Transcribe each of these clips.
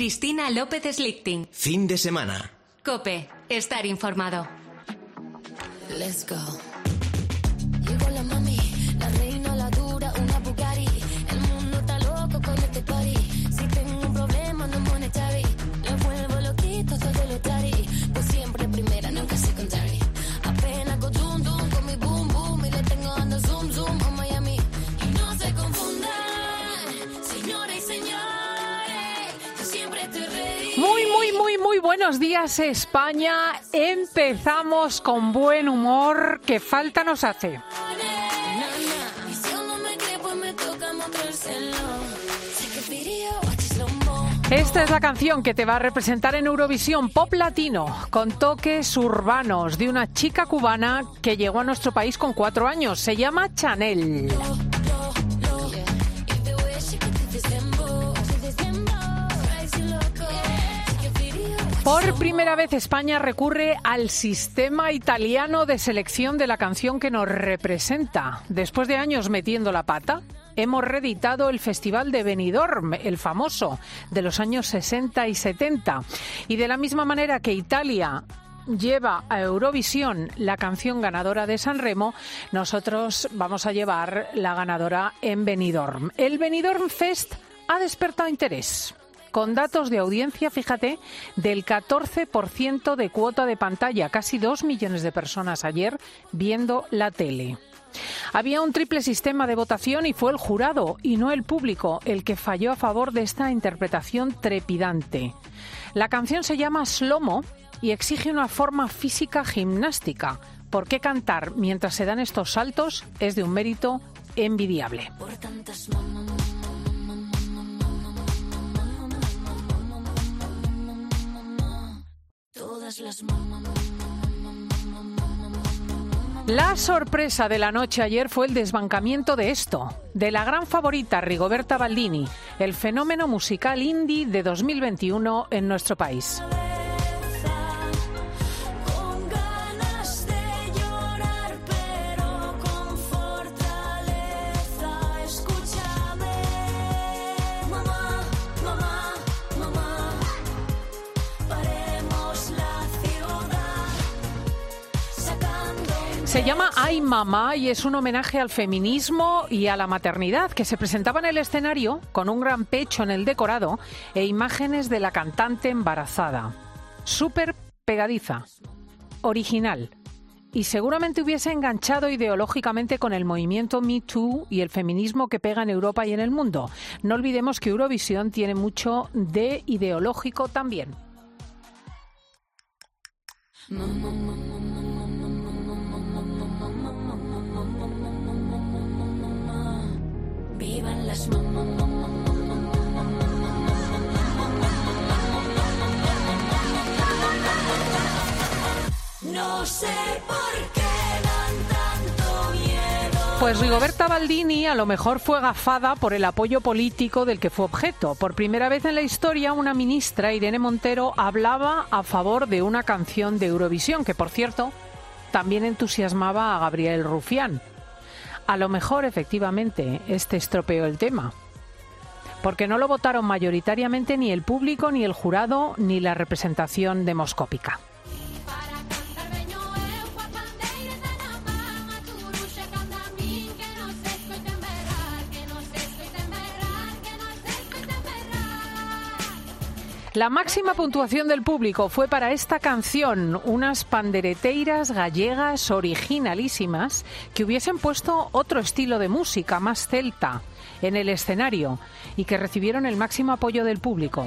Cristina López Slichting. Fin de semana. COPE. Estar informado. Let's go. Llegó la mami, la reina, la dura, una Bugatti. El mundo está loco con este party. Si tengo un problema no monetary, le vuelvo loquito todo lo tari. Pues siempre primera, nunca secondary. Apenas con zoom zoom, con mi boom boom. Y le tengo dando zoom zoom a Miami. Y no se confundan, señores y señores, yo siempre estoy ready. Muy buenos días, España. Empezamos con buen humor, que falta nos hace. Esta es la canción que te va a representar en Eurovisión Pop Latino, con toques urbanos, de una chica cubana que llegó a nuestro país con 4 años. Se llama Chanel. Por primera vez España recurre al sistema italiano de selección de la canción que nos representa. Después de años metiendo la pata, hemos reeditado el Festival de Benidorm, el famoso, de los años 60 y 70. Y de la misma manera que Italia lleva a Eurovisión la canción ganadora de Sanremo, nosotros vamos a llevar la ganadora en Benidorm. El Benidorm Fest ha despertado interés, con datos de audiencia, fíjate, del 14% de cuota de pantalla, casi 2 millones de personas ayer viendo la tele. Había un triple sistema de votación y fue el jurado y no el público el que falló a favor de esta interpretación trepidante. La canción se llama Slow-Mo y exige una forma física gimnástica, porque cantar mientras se dan estos saltos es de un mérito envidiable. La sorpresa de la noche ayer fue el desbancamiento de esto, de la gran favorita Rigoberta Bandini, el fenómeno musical indie de 2021 en nuestro país. Se llama Ay Mamá y es un homenaje al feminismo y a la maternidad, que se presentaba en el escenario con un gran pecho en el decorado e imágenes de la cantante embarazada. Súper pegadiza, original, y seguramente hubiese enganchado ideológicamente con el movimiento Me Too y el feminismo que pega en Europa y en el mundo. No olvidemos que Eurovisión tiene mucho de ideológico también. Vivan las no sé por qué dan tanto miedo. Pues Rigoberta Bandini a lo mejor fue gafada por el apoyo político del que fue objeto. Por primera vez en la historia, una ministra, Irene Montero, hablaba a favor de una canción de Eurovisión, que por cierto también entusiasmaba a Gabriel Rufián. A lo mejor, efectivamente, este estropeó el tema, porque no lo votaron mayoritariamente ni el público, ni el jurado, ni la representación demoscópica. La máxima puntuación del público fue para esta canción, unas pandereteiras gallegas originalísimas que hubiesen puesto otro estilo de música, más celta, en el escenario y que recibieron el máximo apoyo del público.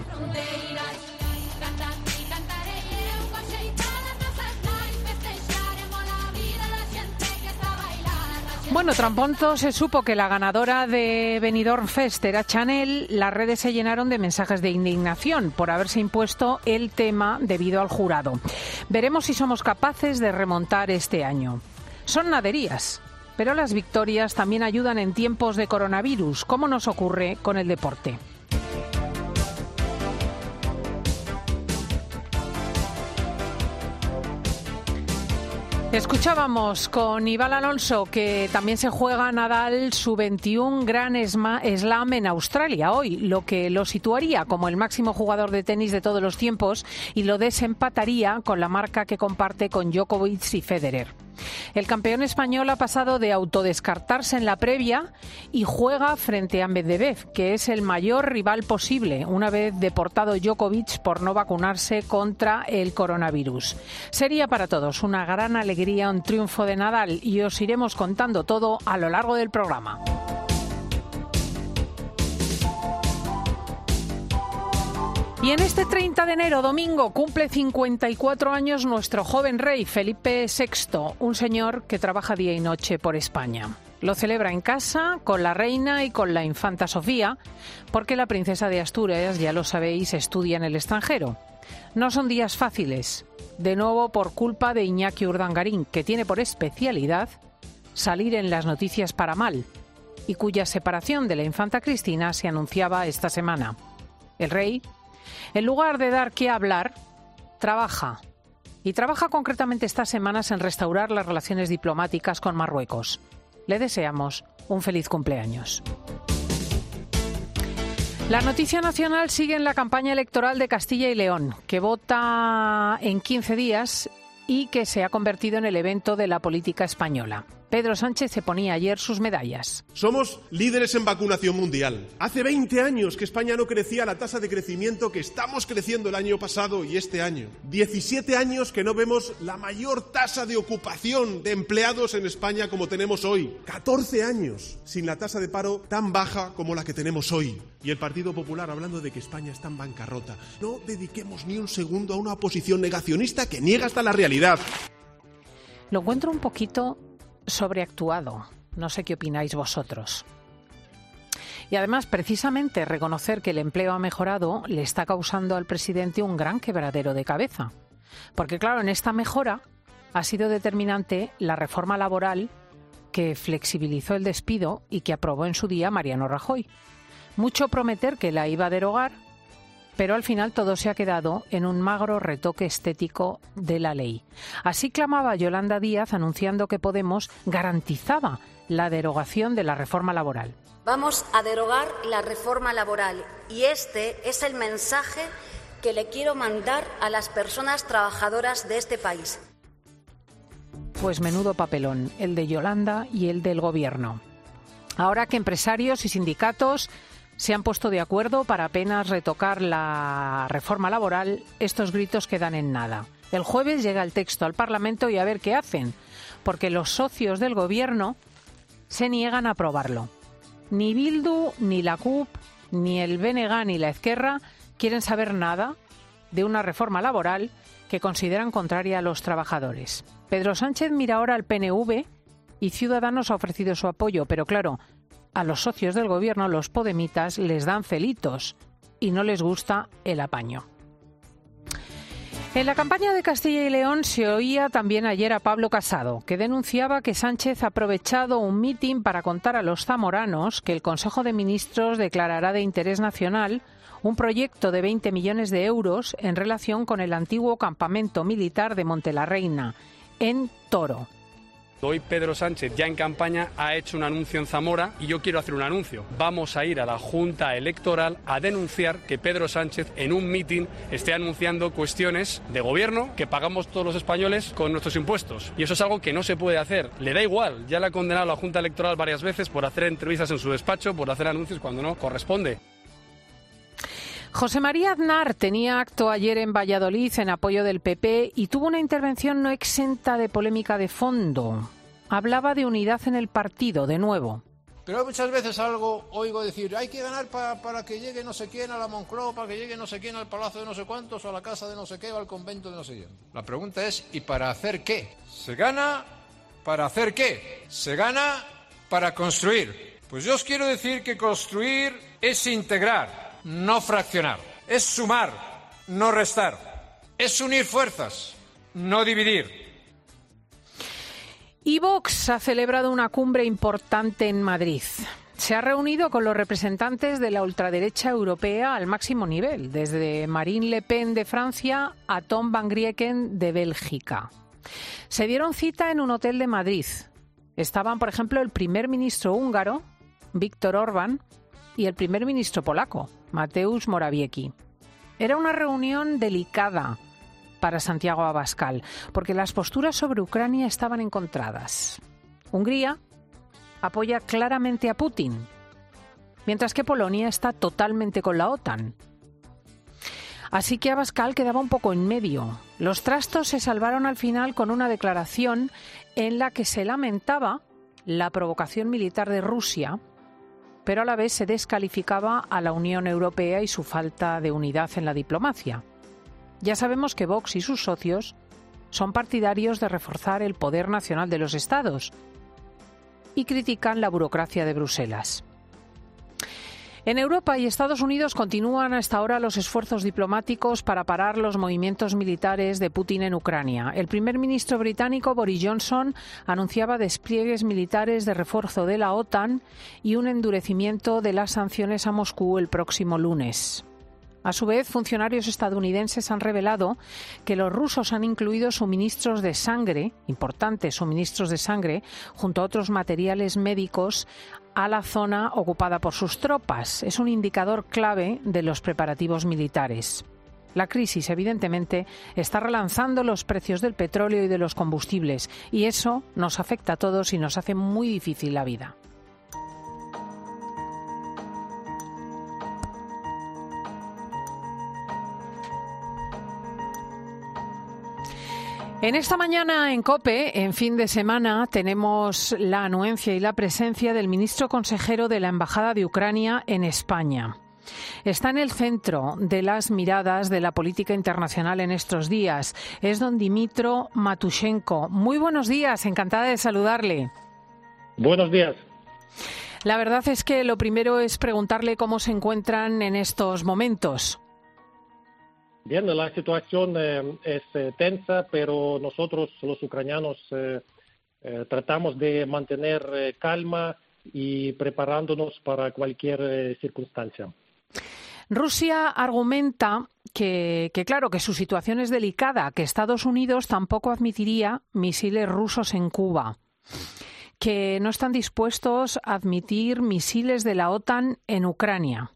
Bueno, tan pronto se supo que la ganadora de Benidorm Fest era Chanel, las redes se llenaron de mensajes de indignación por haberse impuesto el tema debido al jurado. Veremos si somos capaces de remontar este año. Son naderías, pero las victorias también ayudan en tiempos de coronavirus, como nos ocurre con el deporte. Escuchábamos con Iván Alonso que también se juega Nadal su 21 Grand Slam en Australia hoy, lo que lo situaría como el máximo jugador de tenis de todos los tiempos y lo desempataría con la marca que comparte con Djokovic y Federer. El campeón español ha pasado de autodescartarse en la previa y juega frente a Medvedev, que es el mayor rival posible, una vez deportado Djokovic por no vacunarse contra el coronavirus. Sería para todos una gran alegría un triunfo de Nadal y os iremos contando todo a lo largo del programa. Y en este 30 de enero, domingo, cumple 54 años nuestro joven rey, Felipe VI, un señor que trabaja día y noche por España. Lo celebra en casa, con la reina y con la infanta Sofía, porque la princesa de Asturias, ya lo sabéis, estudia en el extranjero. No son días fáciles, de nuevo por culpa de Iñaki Urdangarín, que tiene por especialidad salir en las noticias para mal, y cuya separación de la infanta Cristina se anunciaba esta semana. El rey, en lugar de dar qué hablar, trabaja. Y trabaja concretamente estas semanas en restaurar las relaciones diplomáticas con Marruecos. Le deseamos un feliz cumpleaños. La noticia nacional sigue en la campaña electoral de Castilla y León, que vota en 15 días y que se ha convertido en el evento de la política española. Pedro Sánchez se ponía ayer sus medallas. Somos líderes en vacunación mundial. Hace 20 años que España no crecía la tasa de crecimiento que estamos creciendo el año pasado y este año. 17 años que no vemos la mayor tasa de ocupación de empleados en España como tenemos hoy. 14 años sin la tasa de paro tan baja como la que tenemos hoy. Y el Partido Popular hablando de que España está en bancarrota. No dediquemos ni un segundo a una oposición negacionista que niega hasta la realidad. Lo encuentro un poquito sobreactuado. No sé qué opináis vosotros. Y además, precisamente, reconocer que el empleo ha mejorado le está causando al presidente un gran quebradero de cabeza. Porque, claro, en esta mejora ha sido determinante la reforma laboral que flexibilizó el despido y que aprobó en su día Mariano Rajoy. Mucho prometer que la iba a derogar, pero al final todo se ha quedado en un magro retoque estético de la ley. Así clamaba Yolanda Díaz anunciando que Podemos garantizaba la derogación de la reforma laboral. Vamos a derogar la reforma laboral y este es el mensaje que le quiero mandar a las personas trabajadoras de este país. Pues menudo papelón, el de Yolanda y el del Gobierno. Ahora que empresarios y sindicatos se han puesto de acuerdo para apenas retocar la reforma laboral, estos gritos quedan en nada. El jueves llega el texto al Parlamento y a ver qué hacen, porque los socios del Gobierno se niegan a aprobarlo. Ni Bildu, ni la CUP, ni el BNG, ni la Esquerra quieren saber nada de una reforma laboral que consideran contraria a los trabajadores. Pedro Sánchez mira ahora al PNV y Ciudadanos ha ofrecido su apoyo, pero claro, a los socios del Gobierno, los podemitas, les dan celitos y no les gusta el apaño. En la campaña de Castilla y León se oía también ayer a Pablo Casado, que denunciaba que Sánchez ha aprovechado un mitin para contar a los zamoranos que el Consejo de Ministros declarará de interés nacional un proyecto de 20 millones de euros en relación con el antiguo campamento militar de Montelarreina, en Toro. Hoy Pedro Sánchez, ya en campaña, ha hecho un anuncio en Zamora y yo quiero hacer un anuncio. Vamos a ir a la Junta Electoral a denunciar que Pedro Sánchez en un mitin esté anunciando cuestiones de gobierno que pagamos todos los españoles con nuestros impuestos. Y eso es algo que no se puede hacer. Le da igual, ya le ha condenado a la Junta Electoral varias veces por hacer entrevistas en su despacho, por hacer anuncios cuando no corresponde. José María Aznar tenía acto ayer en Valladolid en apoyo del PP y tuvo una intervención no exenta de polémica de fondo. Hablaba de unidad en el partido, de nuevo. Pero muchas veces oigo decir, hay que ganar para que llegue no sé quién a la Moncloa, para que llegue no sé quién al palacio de no sé cuántos, o a la casa de no sé qué, o al convento de no sé quién. La pregunta es, ¿y para hacer qué? ¿Se gana para hacer qué? ¿Se gana para construir? Pues yo os quiero decir que construir es integrar, no fraccionar. Es sumar, no restar. Es unir fuerzas, no dividir. Y Vox ha celebrado una cumbre importante en Madrid. Se ha reunido con los representantes de la ultraderecha europea al máximo nivel, desde Marine Le Pen de Francia a Tom Van Grieken de Bélgica. Se dieron cita en un hotel de Madrid. Estaban, por ejemplo, el primer ministro húngaro, Viktor Orbán, y el primer ministro polaco, Mateusz Morawiecki. Era una reunión delicada para Santiago Abascal, porque las posturas sobre Ucrania estaban encontradas. Hungría apoya claramente a Putin, mientras que Polonia está totalmente con la OTAN. Así que Abascal quedaba un poco en medio. Los trastos se salvaron al final con una declaración en la que se lamentaba la provocación militar de Rusia, pero a la vez se descalificaba a la Unión Europea y su falta de unidad en la diplomacia. Ya sabemos que Vox y sus socios son partidarios de reforzar el poder nacional de los Estados y critican la burocracia de Bruselas. En Europa y Estados Unidos continúan hasta ahora los esfuerzos diplomáticos para parar los movimientos militares de Putin en Ucrania. El primer ministro británico Boris Johnson anunciaba despliegues militares de refuerzo de la OTAN y un endurecimiento de las sanciones a Moscú el próximo lunes. A su vez, funcionarios estadounidenses han revelado que los rusos han incluido suministros de sangre, importantes suministros de sangre, junto a otros materiales médicos, a la zona ocupada por sus tropas. Es un indicador clave de los preparativos militares. La crisis, evidentemente, está relanzando los precios del petróleo y de los combustibles, y eso nos afecta a todos y nos hace muy difícil la vida. En esta mañana en COPE, en fin de semana, tenemos la anuencia y la presencia del ministro consejero de la Embajada de Ucrania en España. Está en el centro de las miradas de la política internacional en estos días. Es don Dmytro Matushenko. Muy buenos días, encantada de saludarle. Buenos días. La verdad es que lo primero es preguntarle cómo se encuentran en estos momentos. Bien, la situación es tensa, pero nosotros, los ucranianos, tratamos de mantener calma y preparándonos para cualquier circunstancia. Rusia argumenta que claro, que su situación es delicada, que Estados Unidos tampoco admitiría misiles rusos en Cuba, que no están dispuestos a admitir misiles de la OTAN en Ucrania.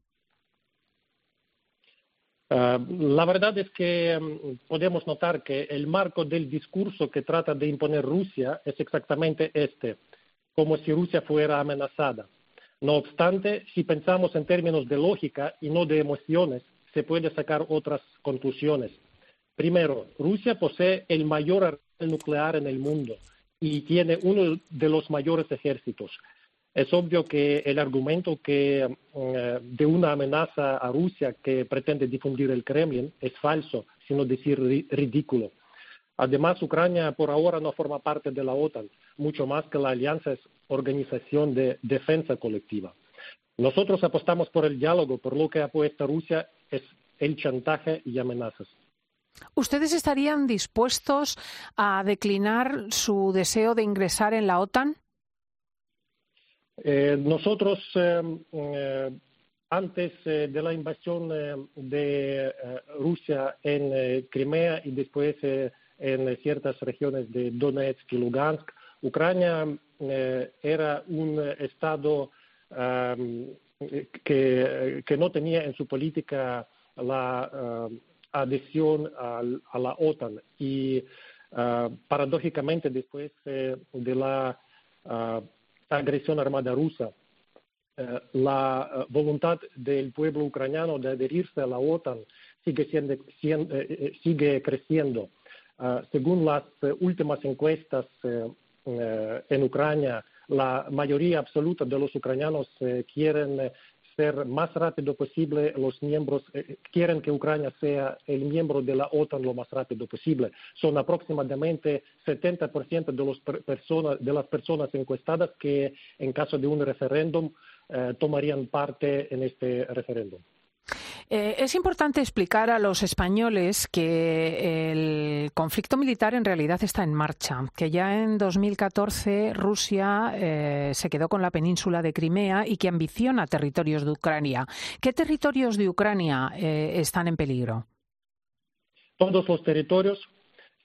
La verdad es que podemos notar que el marco del discurso que trata de imponer Rusia es exactamente este, como si Rusia fuera amenazada. No obstante, si pensamos en términos de lógica y no de emociones, se puede sacar otras conclusiones. Primero, Rusia posee el mayor arsenal nuclear en el mundo y tiene uno de los mayores ejércitos. Es obvio que el argumento de una amenaza a Rusia que pretende difundir el Kremlin es falso, sino decir ridículo. Además, Ucrania por ahora no forma parte de la OTAN, mucho más que la alianza es organización de defensa colectiva. Nosotros apostamos por el diálogo, por lo que apuesta Rusia es el chantaje y amenazas. ¿Ustedes estarían dispuestos a declinar su deseo de ingresar en la OTAN? Nosotros, antes de la invasión de Rusia en Crimea y después en ciertas regiones de Donetsk y Lugansk, Ucrania era un estado que no tenía en su política la adhesión a la OTAN y paradójicamente después de la agresión armada rusa, la voluntad del pueblo ucraniano de adherirse a la OTAN sigue creciendo. Según las últimas encuestas en Ucrania, la mayoría absoluta de los ucranianos quieren ser más rápido posible los miembros, quieren que Ucrania sea el miembro de la OTAN lo más rápido posible. Son aproximadamente 70% de las personas encuestadas que en caso de un referéndum tomarían parte en este referéndum. Es importante explicar a los españoles que el conflicto militar en realidad está en marcha, que ya en 2014 Rusia se quedó con la península de Crimea y que ambiciona territorios de Ucrania. ¿Qué territorios de Ucrania están en peligro? Todos los territorios,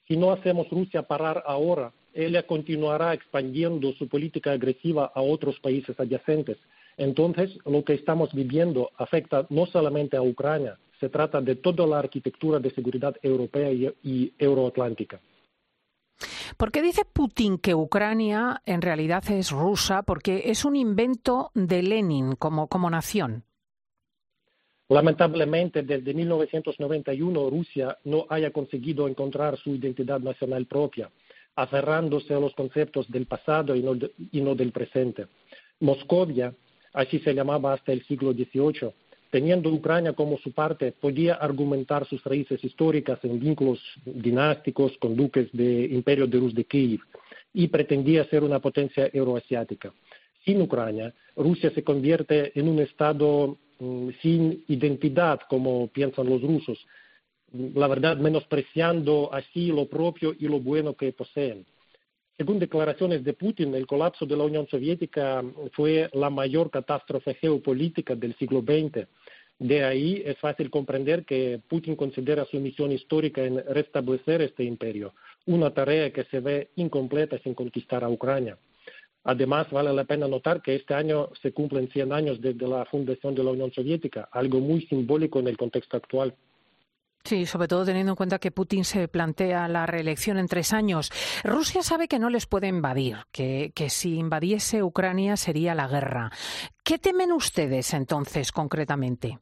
Si no hacemos Rusia parar ahora, ella continuará expandiendo su política agresiva a otros países adyacentes. Entonces, lo que estamos viviendo afecta no solamente a Ucrania, se trata de toda la arquitectura de seguridad europea y euroatlántica. ¿Por qué dice Putin que Ucrania en realidad es rusa? Porque es un invento de Lenin como nación. Lamentablemente, desde 1991 Rusia no haya conseguido encontrar su identidad nacional propia, aferrándose a los conceptos del pasado y no del presente. Moscovia, así se llamaba hasta el siglo XVIII, teniendo Ucrania como su parte, podía argumentar sus raíces históricas en vínculos dinásticos con duques del Imperio de Rus de Kiev y pretendía ser una potencia euroasiática. Sin Ucrania, Rusia se convierte en un Estado sin identidad, como piensan los rusos, la verdad menospreciando así lo propio y lo bueno que poseen. Según declaraciones de Putin, el colapso de la Unión Soviética fue la mayor catástrofe geopolítica del siglo XX. De ahí es fácil comprender que Putin considera su misión histórica en restablecer este imperio, una tarea que se ve incompleta sin conquistar a Ucrania. Además, vale la pena notar que este año se cumplen 100 años desde la fundación de la Unión Soviética, algo muy simbólico en el contexto actual. Sí, sobre todo teniendo en cuenta que Putin se plantea la reelección en 3 años. Rusia sabe que no les puede invadir, que si invadiese Ucrania sería la guerra. ¿Qué temen ustedes entonces concretamente?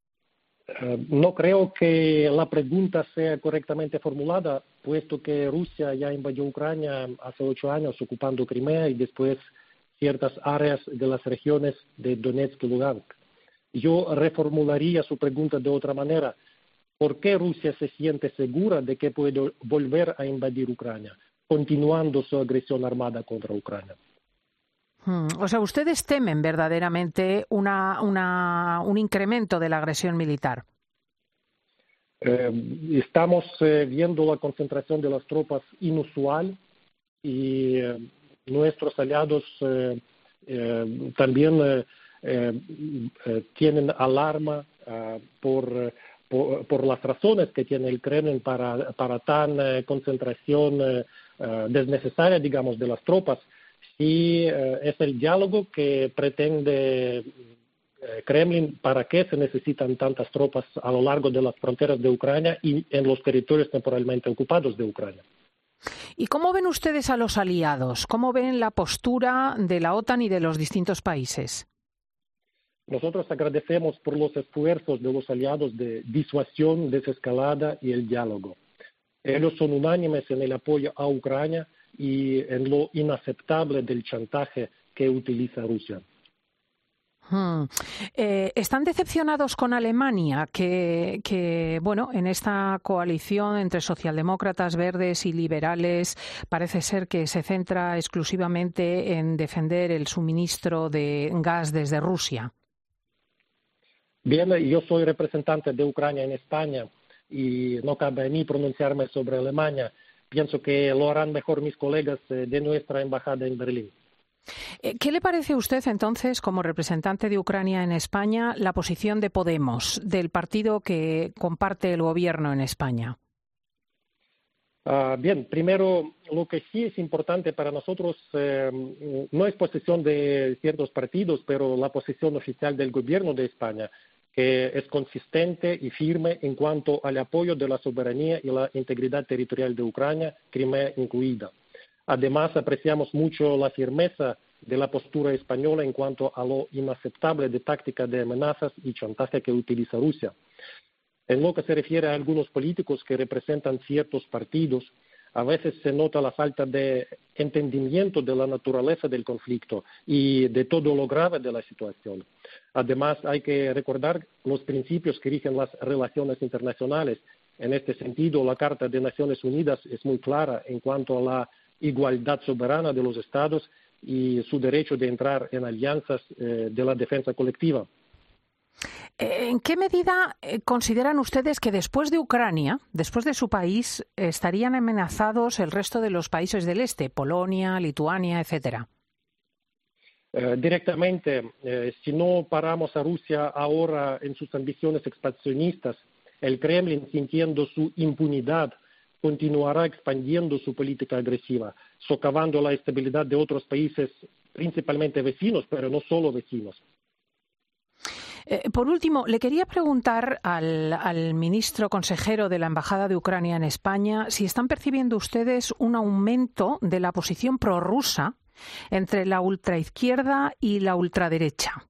No creo que la pregunta sea correctamente formulada, puesto que Rusia ya invadió Ucrania hace 8 años, ocupando Crimea y después ciertas áreas de las regiones de Donetsk y Lugansk. Yo reformularía su pregunta de otra manera. ¿Por qué Rusia se siente segura de que puede volver a invadir Ucrania, continuando su agresión armada contra Ucrania? O sea, ¿ustedes temen verdaderamente un incremento de la agresión militar? Estamos viendo la concentración de las tropas inusual y nuestros aliados también tienen alarma por las razones que tiene el Kremlin para tan concentración desnecesaria, digamos, de las tropas. Y es el diálogo que pretende Kremlin para qué se necesitan tantas tropas a lo largo de las fronteras de Ucrania y en los territorios temporalmente ocupados de Ucrania. ¿Y cómo ven ustedes a los aliados? ¿Cómo ven la postura de la OTAN y de los distintos países? Nosotros agradecemos por los esfuerzos de los aliados de disuasión, desescalada y el diálogo. Ellos son unánimes en el apoyo a Ucrania y en lo inaceptable del chantaje que utiliza Rusia. ¿Están decepcionados con Alemania, que bueno, en esta coalición entre socialdemócratas, verdes y liberales parece ser que se centra exclusivamente en defender el suministro de gas desde Rusia? Bien, yo soy representante de Ucrania en España y no cabe a mí pronunciarme sobre Alemania. Pienso que lo harán mejor mis colegas de nuestra embajada en Berlín. ¿Qué le parece a usted entonces, como representante de Ucrania en España, la posición de Podemos, del partido que comparte el gobierno en España? Bien, primero, lo que sí es importante para nosotros no es posición de ciertos partidos, pero la posición oficial del gobierno de España, que es consistente y firme en cuanto al apoyo de la soberanía y la integridad territorial de Ucrania, Crimea incluida. Además, apreciamos mucho la firmeza de la postura española en cuanto a lo inaceptable de táctica de amenazas y chantaje que utiliza Rusia. En lo que se refiere a algunos políticos que representan ciertos partidos, a veces se nota la falta de entendimiento de la naturaleza del conflicto y de todo lo grave de la situación. Además, hay que recordar los principios que rigen las relaciones internacionales. En este sentido, la Carta de Naciones Unidas es muy clara en cuanto a la igualdad soberana de los Estados y su derecho de entrar en alianzas de la defensa colectiva. ¿En qué medida consideran ustedes que después de Ucrania, después de su país, estarían amenazados el resto de los países del este, Polonia, Lituania, etcétera? Directamente, si no paramos a Rusia ahora en sus ambiciones expansionistas, el Kremlin, sintiendo su impunidad, continuará expandiendo su política agresiva, socavando la estabilidad de otros países, principalmente vecinos, pero no solo vecinos. Por último, le quería preguntar al ministro consejero de la Embajada de Ucrania en España si están percibiendo ustedes un aumento de la posición prorrusa entre la ultraizquierda y la ultraderecha.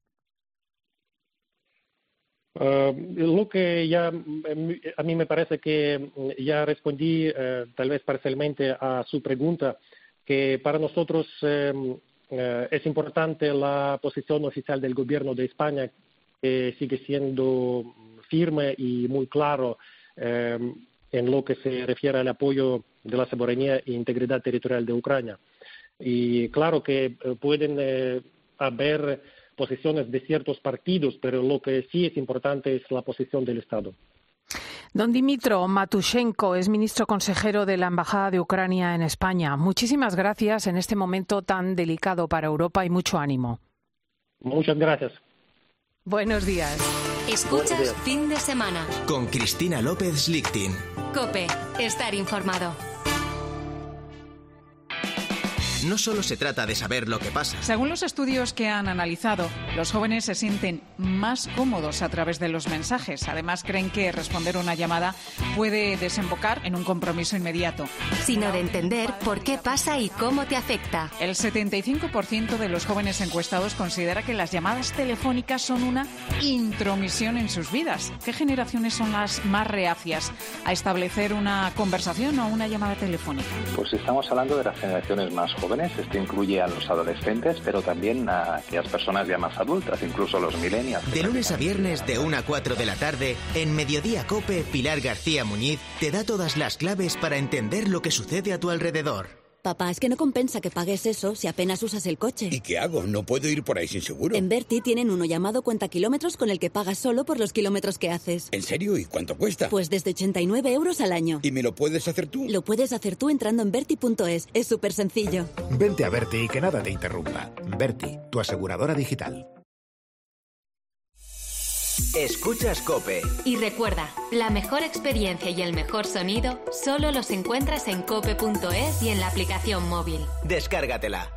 Lo que ya a mí me parece que ya respondí tal vez parcialmente a su pregunta, que para nosotros es importante la posición oficial del gobierno de España, que sigue siendo firme y muy claro en lo que se refiere al apoyo de la soberanía e integridad territorial de Ucrania. Y claro que pueden haber posiciones de ciertos partidos, pero lo que sí es importante es la posición del Estado. Don Dmytro Matushenko es ministro consejero de la Embajada de Ucrania en España. Muchísimas gracias en este momento tan delicado para Europa y mucho ánimo. Muchas gracias. Buenos días. Escuchas Fin de Semana. Con Cristina López Lichtin. COPE. Estar informado. No solo se trata de saber lo que pasa. Según los estudios que han analizado, los jóvenes se sienten más cómodos a través de los mensajes. Además, creen que responder una llamada puede desembocar en un compromiso inmediato. Sino de entender por qué pasa y cómo te afecta. El 75% de los jóvenes encuestados considera que las llamadas telefónicas son una intromisión en sus vidas. ¿Qué generaciones son las más reacias a establecer una conversación o una llamada telefónica? Pues estamos hablando de las generaciones más jóvenes. Esto incluye a los adolescentes, pero también a aquellas personas ya más adultas, incluso los millennials. De lunes a viernes, de 1 a 4 de la tarde, en Mediodía COPE, Pilar García Muñiz te da todas las claves para entender lo que sucede a tu alrededor. Papá, es que no compensa que pagues eso si apenas usas el coche. ¿Y qué hago? No puedo ir por ahí sin seguro. En Berti tienen uno llamado Cuenta Kilómetros con el que pagas solo por los kilómetros que haces. ¿En serio? ¿Y cuánto cuesta? Pues desde 89 € al año. ¿Y me lo puedes hacer tú? Lo puedes hacer tú entrando en Berti.es. Es súper sencillo. Vente a Berti y que nada te interrumpa. Berti, tu aseguradora digital. Escuchas COPE. Y recuerda, la mejor experiencia y el mejor sonido solo los encuentras en cope.es y en la aplicación móvil. Descárgatela.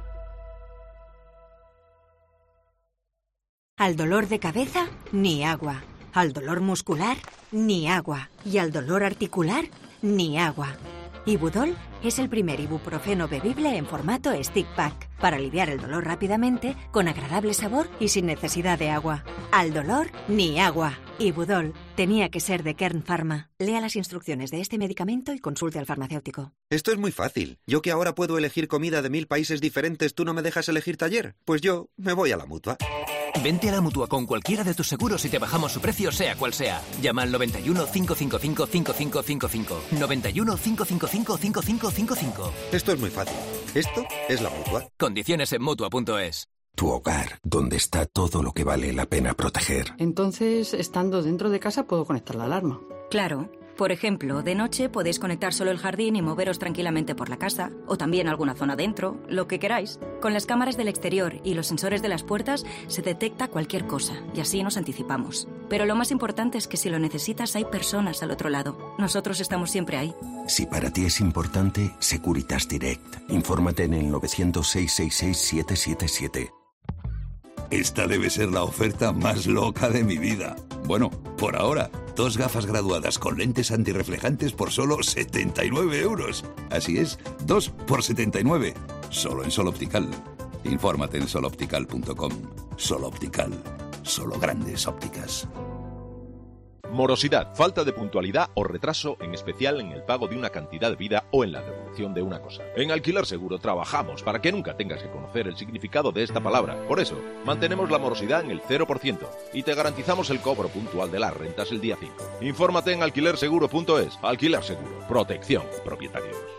Al dolor de cabeza, ni agua. Al dolor muscular, ni agua. Y al dolor articular, ni agua. Ibudol es el primer ibuprofeno bebible en formato stick pack para aliviar el dolor rápidamente, con agradable sabor y sin necesidad de agua. Al dolor, ni agua. Ibudol tenía que ser de Kern Pharma. Lea las instrucciones de este medicamento y consulte al farmacéutico. Esto es muy fácil. Yo que ahora puedo elegir comida de 1000 países diferentes, ¿tú no me dejas elegir taller? Pues yo me voy a la Mutua. Vente a la Mutua con cualquiera de tus seguros y te bajamos su precio sea cual sea. Llama al 91 555 5555. 91 555 5555. Esto es muy fácil. Esto es la Mutua. Condiciones en Mutua.es. Tu hogar, donde está todo lo que vale la pena proteger. Entonces, estando dentro de casa, puedo conectar la alarma. Claro. Por ejemplo, de noche podéis conectar solo el jardín y moveros tranquilamente por la casa, o también alguna zona dentro, lo que queráis. Con las cámaras del exterior y los sensores de las puertas se detecta cualquier cosa, y así nos anticipamos. Pero lo más importante es que si lo necesitas hay personas al otro lado. Nosotros estamos siempre ahí. Si para ti es importante, Securitas Direct. Infórmate en el 900-666-777. Esta debe ser la oferta más loca de mi vida. Bueno, por ahora, 2 gafas graduadas con lentes antirreflejantes por solo 79 €. Así es, 2 por 79. Solo en Sol Optical. Infórmate en soloptical.com. Sol Optical. Solo grandes ópticas. Morosidad, falta de puntualidad o retraso, en especial en el pago de una cantidad debida o en la devolución de una cosa. En Alquiler Seguro trabajamos para que nunca tengas que conocer el significado de esta palabra. Por eso, mantenemos la morosidad en el 0% y te garantizamos el cobro puntual de las rentas el día 5. Infórmate en alquilerseguro.es. Alquiler Seguro. Protección. Propietarios.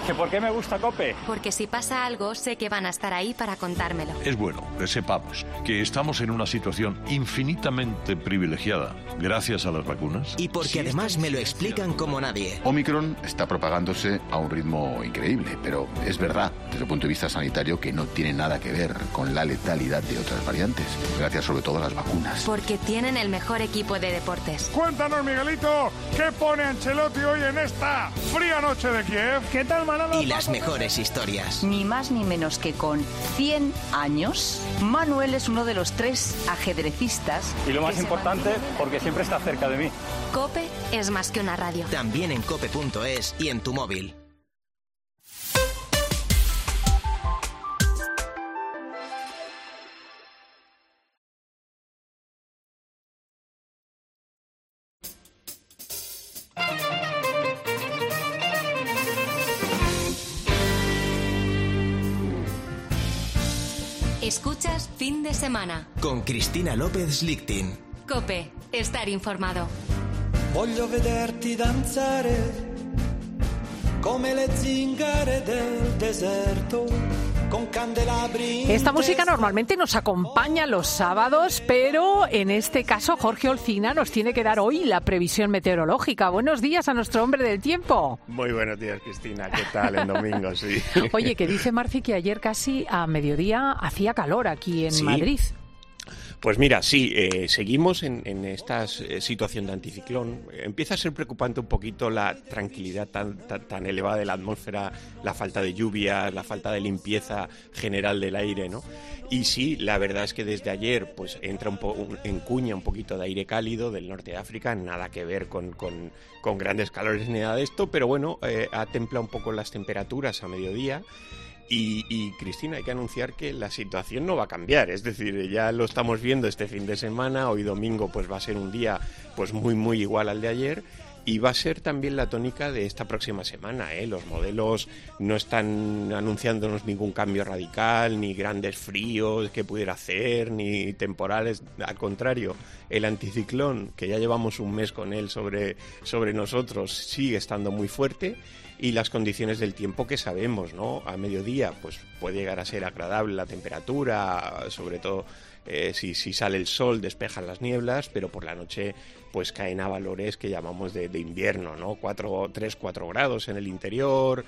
¿Que por qué me gusta COPE? Porque si pasa algo, sé que van a estar ahí para contármelo. Es bueno que sepamos que estamos en una situación infinitamente privilegiada gracias a las vacunas. Y porque además me lo explican como nadie. Omicron está propagándose a un ritmo increíble, pero es verdad, desde el punto de vista sanitario, que no tiene nada que ver con la letalidad de otras variantes, gracias sobre todo a las vacunas. Porque tienen el mejor equipo de deportes. Cuéntanos, Miguelito, ¿qué pone Ancelotti hoy en esta fría noche de Kiev? ¿Qué tal, Manolo? Y las mejores historias. Ni más ni menos que con 100 años, Manuel es uno de los 3 ajedrecistas. Y lo más importante, porque siempre está cerca de mí. COPE es más que una radio. También en cope.es y en tu móvil. Escuchas Fin de Semana. Con Cristina López Lichtin. COPE, estar informado. Voglio vederti danzare come le zingare del deserto. Esta música normalmente nos acompaña los sábados, pero en este caso Jorge Olcina nos tiene que dar hoy la previsión meteorológica. Buenos días a nuestro hombre del tiempo. Muy buenos días, Cristina. ¿Qué tal en domingo? Sí. Oye, que dice Marci que ayer casi a mediodía hacía calor aquí en Madrid. Pues mira, sí, seguimos en esta situación de anticiclón. Empieza a ser preocupante un poquito la tranquilidad tan elevada de la atmósfera, la falta de lluvias, la falta de limpieza general del aire, ¿no? Y sí, la verdad es que desde ayer pues entra encuña un poquito de aire cálido del norte de África, nada que ver con grandes calores ni nada de esto, pero bueno, ha templado un poco las temperaturas a mediodía. Y Cristina, hay que anunciar que la situación no va a cambiar, es decir, ya lo estamos viendo este fin de semana, hoy domingo pues va a ser un día pues muy igual al de ayer y va a ser también la tónica de esta próxima semana, ¿eh? Los modelos no están anunciándonos ningún cambio radical, ni grandes fríos que pudiera hacer, ni temporales, al contrario, el anticiclón, que ya llevamos un mes con él sobre nosotros, sigue estando muy fuerte. Y las condiciones del tiempo que sabemos, ¿no? A mediodía pues puede llegar a ser agradable la temperatura, sobre todo si sale el sol despejan las nieblas, pero por la noche pues caen a valores que llamamos de invierno, ¿no? 3-4 grados en el interior,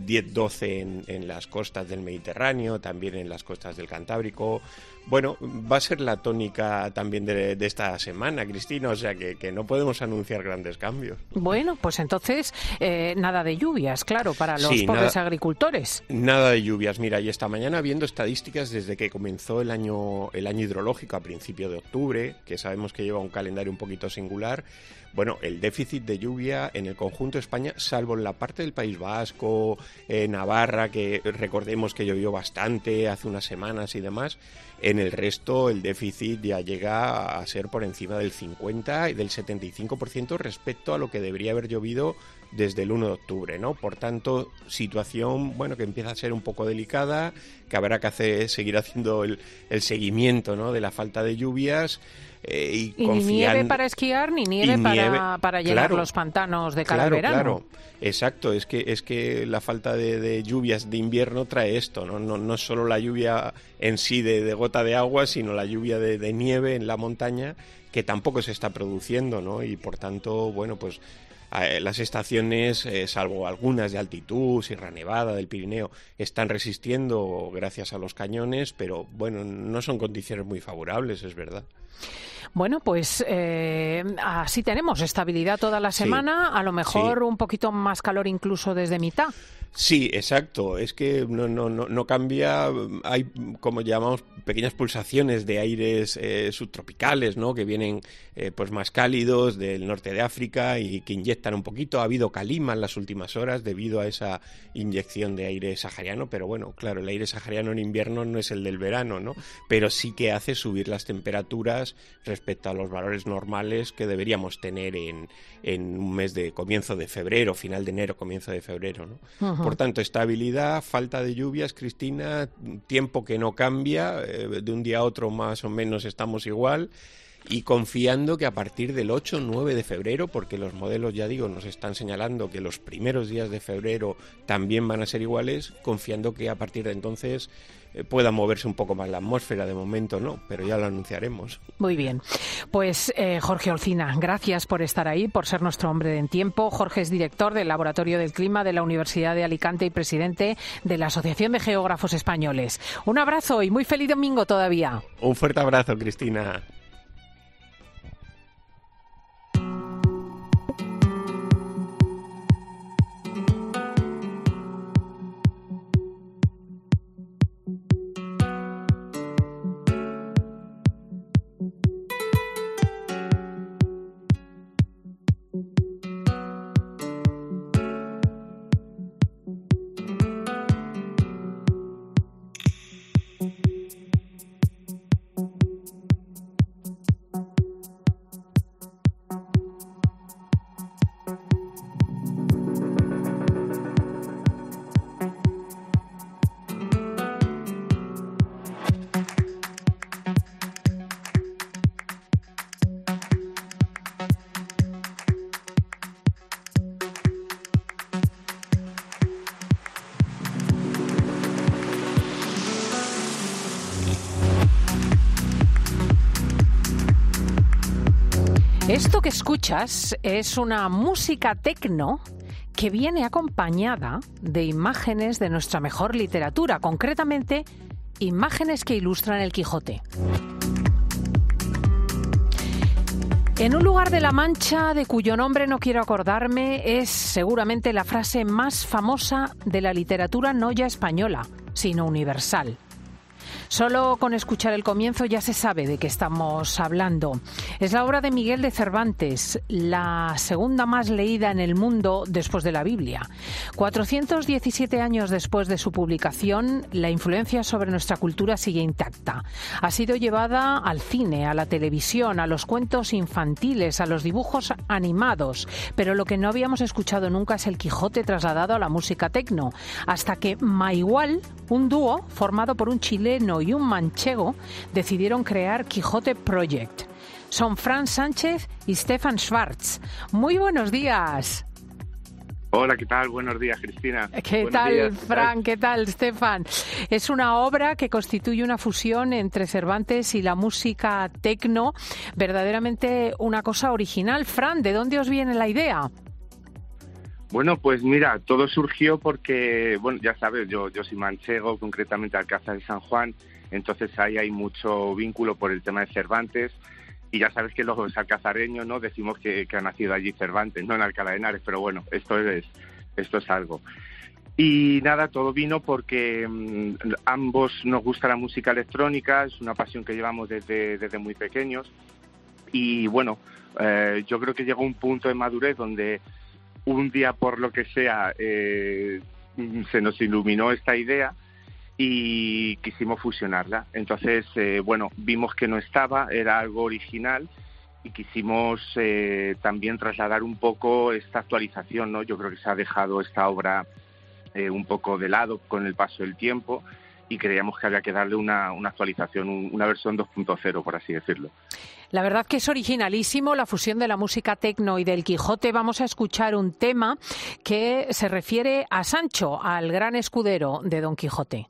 10-12 en las costas del Mediterráneo, también en las costas del Cantábrico. Bueno, va a ser la tónica también de esta semana, Cristina, o sea que no podemos anunciar grandes cambios. Bueno, pues entonces nada de lluvias, claro, para los pobres agricultores. Nada de lluvias. Mira, y esta mañana viendo estadísticas desde que comenzó el año hidrológico a principio de octubre, que sabemos que lleva un calendario un poquito singular, bueno, el déficit de lluvia en el conjunto de España, salvo en la parte del País Vasco, Navarra, que recordemos que llovió bastante hace unas semanas y demás, en el resto el déficit ya llega a ser por encima del 50 y del 75% respecto a lo que debería haber llovido desde el 1 de octubre, ¿no? Por tanto, situación, bueno, que empieza a ser un poco delicada, que habrá que seguir haciendo el seguimiento, ¿no?, de la falta de lluvias. Y ni nieve para esquiar, ni nieve para llenar los pantanos de cara al verano. Claro, exacto, es que la falta de lluvias de invierno trae esto, no es solo la lluvia en sí de gota de agua, sino la lluvia de nieve en la montaña, que tampoco se está produciendo, ¿no? Y por tanto, bueno, pues las estaciones, salvo algunas de altitud, Sierra Nevada, del Pirineo, están resistiendo gracias a los cañones, pero bueno, no son condiciones muy favorables, es verdad. Bueno, pues así tenemos estabilidad toda la semana, a lo mejor un poquito más calor incluso desde mitad. Sí, exacto. Es que no cambia. Hay, como llamamos, pequeñas pulsaciones de aires subtropicales, ¿no?, que vienen pues más cálidos del norte de África y que inyectan un poquito. Ha habido calima en las últimas horas debido a esa inyección de aire sahariano, pero bueno, claro, el aire sahariano en invierno no es el del verano, ¿no? Pero sí que hace subir las temperaturas respecto a los valores normales que deberíamos tener en un mes de comienzo de febrero, final de enero, comienzo de febrero, ¿no? Uh-huh. Por tanto, estabilidad, falta de lluvias, Cristina, tiempo que no cambia, de un día a otro más o menos estamos igual. y confiando que a partir del 8 o 9 de febrero, porque los modelos, ya digo, nos están señalando que los primeros días de febrero también van a ser iguales, confiando que a partir de entonces pueda moverse un poco más la atmósfera. De momento no, pero ya lo anunciaremos. Muy bien. Pues Jorge Olcina, gracias por estar ahí, por ser nuestro hombre en tiempo. Jorge es director del Laboratorio del Clima de la Universidad de Alicante y presidente de la Asociación de Geógrafos Españoles. Un abrazo y muy feliz domingo todavía. Un fuerte abrazo, Cristina. Esto que escuchas es una música tecno que viene acompañada de imágenes de nuestra mejor literatura, concretamente imágenes que ilustran el Quijote. En un lugar de La Mancha de cuyo nombre no quiero acordarme, es seguramente la frase más famosa de la literatura no ya española, sino universal. Solo con escuchar el comienzo ya se sabe de qué estamos hablando. Es la obra de Miguel de Cervantes, la segunda más leída en el mundo después de la Biblia. 417 años después de su publicación, la influencia sobre nuestra cultura sigue intacta. Ha sido llevada al cine, a la televisión, a los cuentos infantiles, a los dibujos animados. Pero lo que no habíamos escuchado nunca es el Quijote trasladado a la música tecno, hasta que Maigual, un dúo formado por un chileno y un manchego, decidieron crear Quijote Project. Son Fran Sánchez y Stefan Schwartz. Muy buenos días. Hola, ¿qué tal? Buenos días, Cristina. ¿Qué tal, Fran? ¿Qué tal, Stefan? Es una obra que constituye una fusión entre Cervantes y la música tecno, verdaderamente una cosa original. Fran, ¿de dónde os viene la idea? Bueno, pues mira, todo surgió porque, bueno, ya sabes, yo soy manchego, concretamente Alcázar de San Juan, entonces ahí hay mucho vínculo por el tema de Cervantes, y ya sabes que los alcazareños, ¿no?, decimos que ha nacido allí Cervantes, no en Alcalá de Henares, pero bueno, esto es algo. Y nada, todo vino porque ambos nos gusta la música electrónica, es una pasión que llevamos desde muy pequeños, y bueno, yo creo que llegó un punto de madurez donde un día, por lo que sea, se nos iluminó esta idea y quisimos fusionarla. Entonces, bueno, vimos que no estaba, era algo original y quisimos también trasladar un poco esta actualización, ¿no? Yo creo que se ha dejado esta obra un poco de lado con el paso del tiempo y creíamos que había que darle una actualización, una versión 2.0, por así decirlo. La verdad que es originalísimo la fusión de la música tecno y del Quijote. Vamos a escuchar un tema que se refiere a Sancho, al gran escudero de Don Quijote.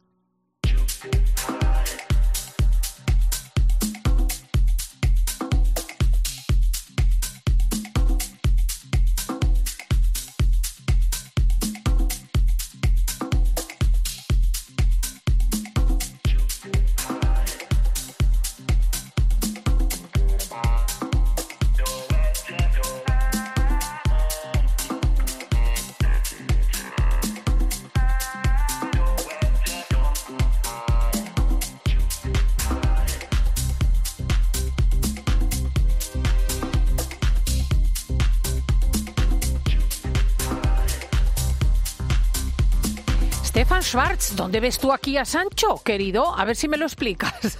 Stefan Schwartz, ¿dónde ves tú aquí a Sancho, querido? A ver si me lo explicas.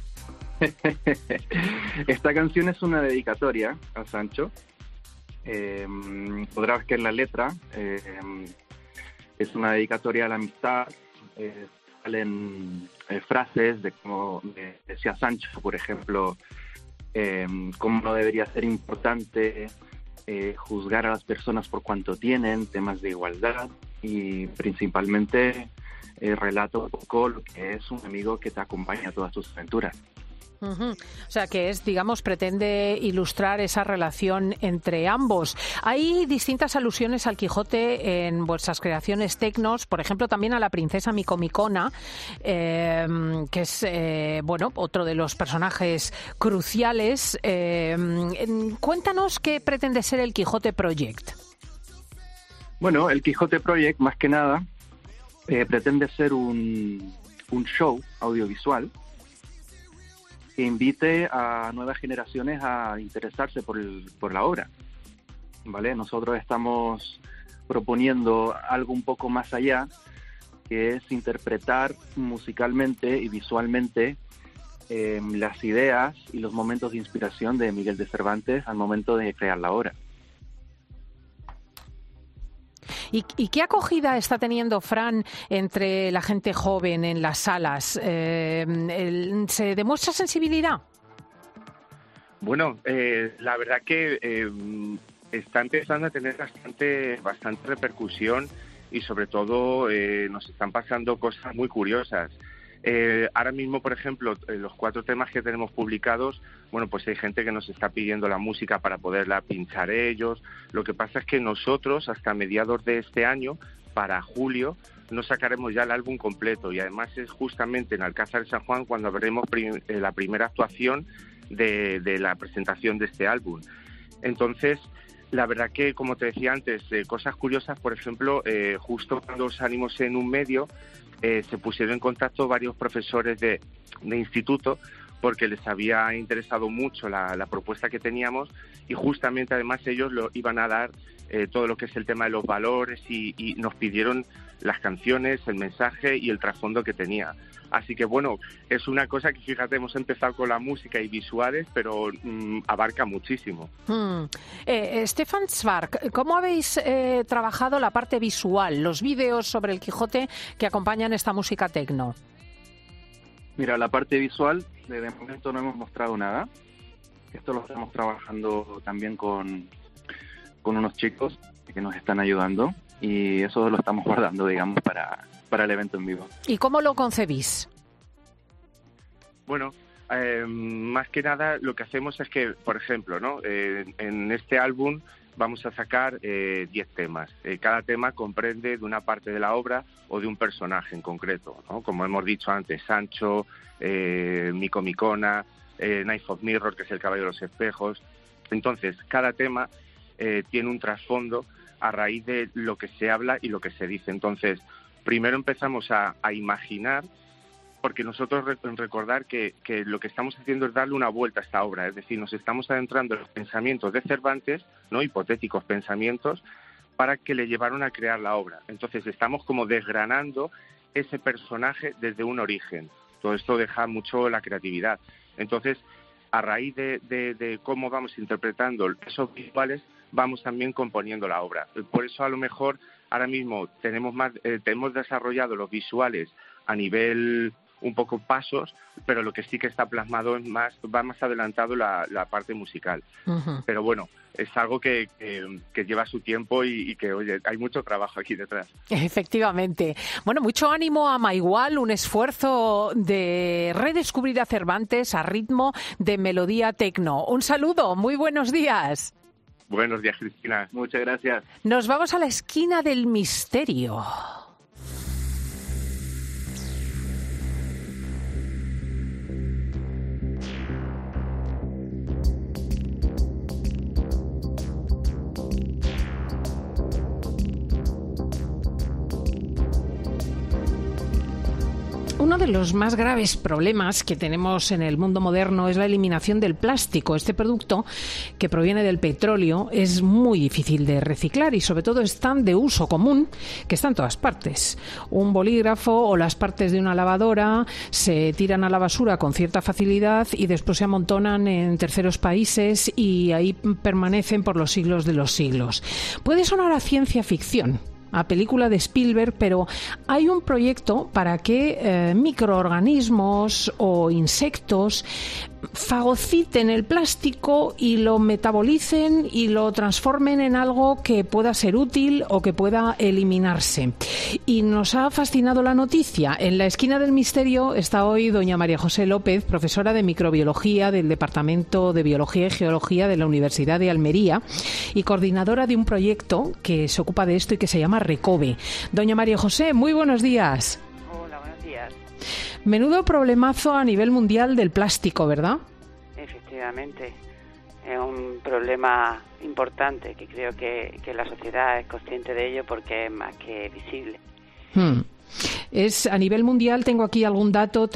Esta canción es una dedicatoria a Sancho. Podrás ver la letra. Es una dedicatoria a la amistad. Salen frases de como decía Sancho, por ejemplo, cómo no debería ser importante juzgar a las personas por cuánto tienen, temas de igualdad y principalmente relata un poco lo que es un amigo que te acompaña a todas tus aventuras. O sea, que es, digamos, pretende ilustrar esa relación entre ambos. Hay distintas alusiones al Quijote en vuestras creaciones tecnos, por ejemplo, también a la princesa Micomicona, que es, otro de los personajes cruciales. Cuéntanos qué pretende ser el Quijote Project. Bueno, el Quijote Project, más que nada, pretende ser un show audiovisual que invite a nuevas generaciones a interesarse por la obra, ¿vale? Nosotros estamos proponiendo algo un poco más allá, que es interpretar musicalmente y visualmente las ideas y los momentos de inspiración de Miguel de Cervantes al momento de crear la obra. ¿Y qué acogida está teniendo, Fran, entre la gente joven en las salas? ¿Se demuestra sensibilidad? Bueno, la verdad que está empezando a tener bastante repercusión y sobre todo nos están pasando cosas muy curiosas. Ahora mismo, por ejemplo, los 4 temas que tenemos publicados, bueno, pues hay gente que nos está pidiendo la música para poderla pinchar ellos. Lo que pasa es que nosotros, hasta mediados de este año, para julio, no sacaremos ya el álbum completo y además es justamente en Alcázar de San Juan cuando veremos la primera actuación de la presentación de este álbum. Entonces, la verdad que, como te decía antes, cosas curiosas, por ejemplo, justo cuando salimos en un medio, se pusieron en contacto varios profesores de instituto porque les había interesado mucho la propuesta que teníamos y justamente además ellos lo iban a dar todo lo que es el tema de los valores y nos pidieron las canciones, el mensaje y el trasfondo que tenía. Así que bueno, es una cosa que, fíjate, hemos empezado con la música y visuales, pero abarca muchísimo. Stefan Zweig, ¿cómo habéis trabajado la parte visual, los vídeos sobre el Quijote que acompañan esta música tecno? Mira, la parte visual, de momento no hemos mostrado nada. Esto lo estamos trabajando también con unos chicos que nos están ayudando y eso lo estamos guardando, digamos, para el evento en vivo. ¿Y cómo lo concebís? Bueno, más que nada lo que hacemos es que, por ejemplo, ¿no? En este álbum vamos a sacar 10 temas. Cada tema comprende de una parte de la obra o de un personaje en concreto, ¿no? Como hemos dicho antes, Sancho, Micomicona, Knight of Mirror, que es el caballo de los espejos. Entonces, cada tema tiene un trasfondo a raíz de lo que se habla y lo que se dice. Entonces, primero empezamos a imaginar, porque nosotros recordar que lo que estamos haciendo es darle una vuelta a esta obra, es decir, nos estamos adentrando en los pensamientos de Cervantes, no hipotéticos pensamientos, para que le llevaron a crear la obra. Entonces estamos como desgranando ese personaje desde un origen. Todo esto deja mucho la creatividad. Entonces, a raíz de cómo vamos interpretando esos visuales, vamos también componiendo la obra. Por eso, a lo mejor, ahora mismo tenemos desarrollado los visuales a nivel un poco pasos, pero lo que sí que está plasmado va más adelantado la parte musical. Uh-huh. Pero bueno, es algo que lleva su tiempo y que, oye, hay mucho trabajo aquí detrás. Efectivamente. Bueno, mucho ánimo a Maigual, un esfuerzo de redescubrir a Cervantes a ritmo de melodía tecno. Un saludo, muy buenos días. Buenos días, Cristina. Muchas gracias. Nos vamos a la esquina del misterio. Uno de los más graves problemas que tenemos en el mundo moderno es la eliminación del plástico. Este producto, que proviene del petróleo, es muy difícil de reciclar y sobre todo es tan de uso común que está en todas partes. Un bolígrafo o las partes de una lavadora se tiran a la basura con cierta facilidad y después se amontonan en terceros países y ahí permanecen por los siglos de los siglos. Puede sonar a ciencia ficción, a película de Spielberg, pero hay un proyecto para que microorganismos o insectos fagociten el plástico y lo metabolicen y lo transformen en algo que pueda ser útil o que pueda eliminarse. Y nos ha fascinado la noticia. En la esquina del misterio está hoy doña María José López, profesora de microbiología del Departamento de Biología y Geología de la Universidad de Almería y coordinadora de un proyecto que se ocupa de esto y que se llama Recobe. Doña María José, muy buenos días. Hola, buenos días. Menudo problemazo a nivel mundial del plástico, ¿verdad? Efectivamente, es un problema importante que creo que la sociedad es consciente de ello porque es más que visible. Es a nivel mundial, tengo aquí algún dato,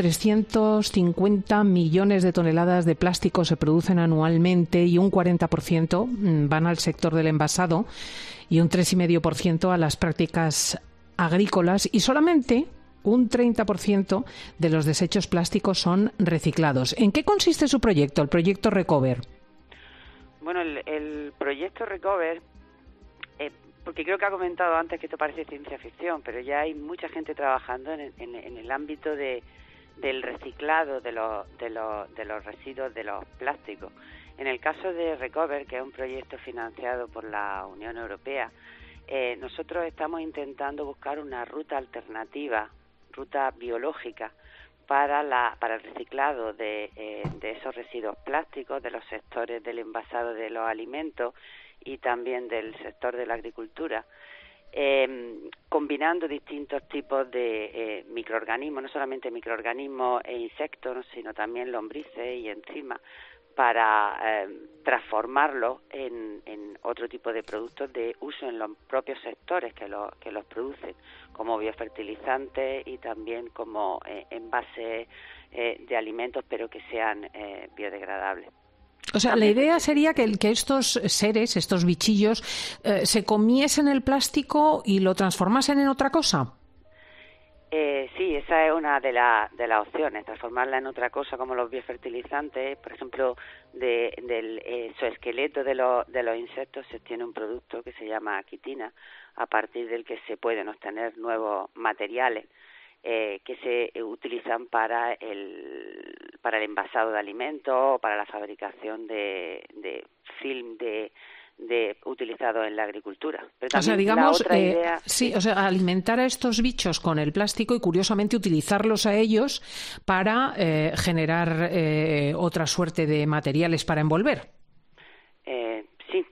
350 millones de toneladas de plástico se producen anualmente y un 40% van al sector del envasado y un 3,5% a las prácticas agrícolas y solamente un 30% de los desechos plásticos son reciclados. ¿En qué consiste su proyecto, el proyecto Recover? Bueno, el proyecto Recover, porque creo que ha comentado antes que esto parece ciencia ficción, pero ya hay mucha gente trabajando en el ámbito del reciclado de los residuos de los plásticos. En el caso de Recover, que es un proyecto financiado por la Unión Europea, nosotros estamos intentando buscar una ruta alternativa, ruta biológica para el reciclado de esos residuos plásticos de los sectores del envasado de los alimentos y también del sector de la agricultura, combinando distintos tipos de microorganismos, no solamente microorganismos e insectos, sino también lombrices y enzimas, para transformarlos en otro tipo de productos de uso en los propios sectores que los producen, como biofertilizantes y también como envases de alimentos, pero que sean biodegradables. O sea, la idea sería que estos seres, estos bichillos, se comiesen el plástico y lo transformasen en otra cosa. Sí, esa es una de las opciones, transformarla en otra cosa como los biofertilizantes. Por ejemplo, del exoesqueleto de los insectos se obtiene un producto que se llama quitina, a partir del que se pueden obtener nuevos materiales que se utilizan para el envasado de alimentos o para la fabricación de film utilizado en la agricultura. Pero o sea, digamos, alimentar a estos bichos con el plástico y curiosamente utilizarlos a ellos para generar otra suerte de materiales para envolver. Sí.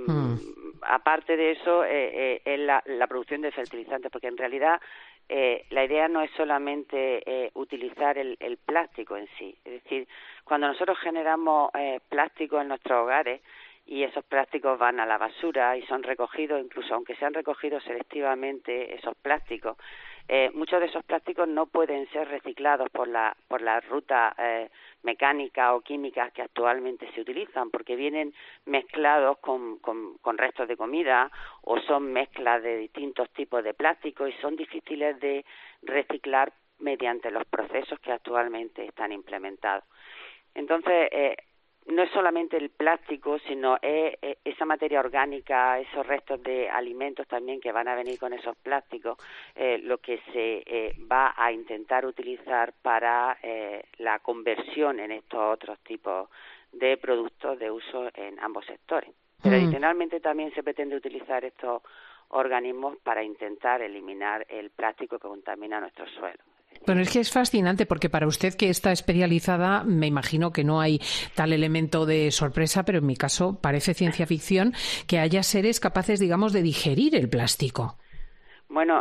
Aparte de eso, es la producción de fertilizantes, porque en realidad la idea no es solamente utilizar el plástico en sí. Es decir, cuando nosotros generamos plástico en nuestros hogares, y esos plásticos van a la basura y son recogidos, incluso aunque sean recogidos selectivamente esos plásticos, muchos de esos plásticos no pueden ser reciclados por la ruta mecánica o químicas que actualmente se utilizan, porque vienen mezclados con restos de comida o son mezclas de distintos tipos de plásticos y son difíciles de reciclar mediante los procesos que actualmente están implementados. Entonces, no es solamente el plástico, sino esa materia orgánica, esos restos de alimentos también que van a venir con esos plásticos, lo que se va a intentar utilizar para la conversión en estos otros tipos de productos de uso en ambos sectores. Pero adicionalmente también se pretende utilizar estos organismos para intentar eliminar el plástico que contamina nuestro suelo. Bueno, es que es fascinante porque para usted que está especializada, me imagino que no hay tal elemento de sorpresa, pero en mi caso parece ciencia ficción que haya seres capaces, digamos, de digerir el plástico. Bueno,